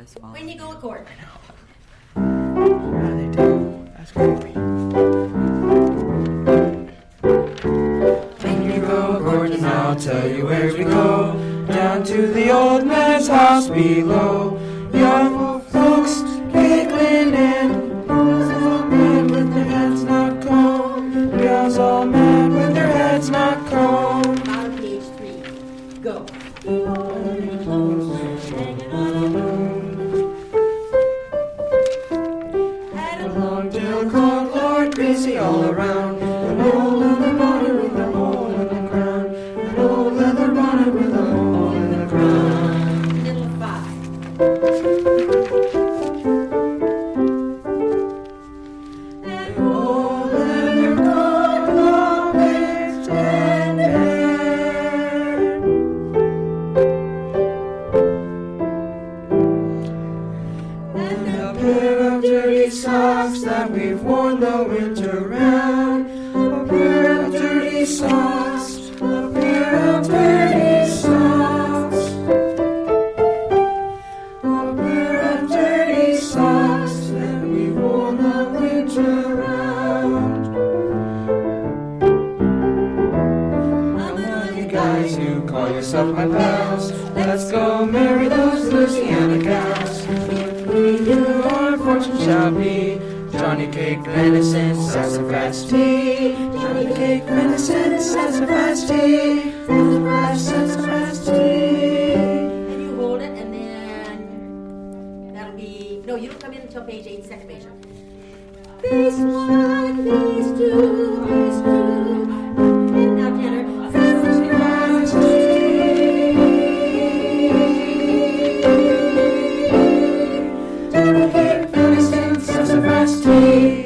When you go a chord. Yeah, they do. That's creepy. When you go courting, I'll tell you where we go. Down to the old man's house below. Young folks giggling and boys all mad with their heads not combed. Girls all mad with their heads not combed. On page 3. Go. Had a long tail called Lord Greasy all around. An old leather bonnet with a hole in the crown. An old leather bonnet with a hole in the crown. Middle of 5. An old leather coat always tender. And a pair of dirty socks that we've worn the winter round. A pair of dirty socks. A pair of dirty socks. A pair of dirty socks that we've worn the winter round. I'm one of you guys who call yourself my pals. Let's go marry those Louisiana gals. Our fortune shall be Johnny Cake, venison, sassafras tea. Johnny Cake, venison, sassafras tea. Sassafras tea. And you hold it, and then that'll be... No, you don't come in until page 8, second page. Phase 1, phase 2, phase 2. And now, Tanner. Sassafras tea. Johnny Cake, venison, sassafras tea.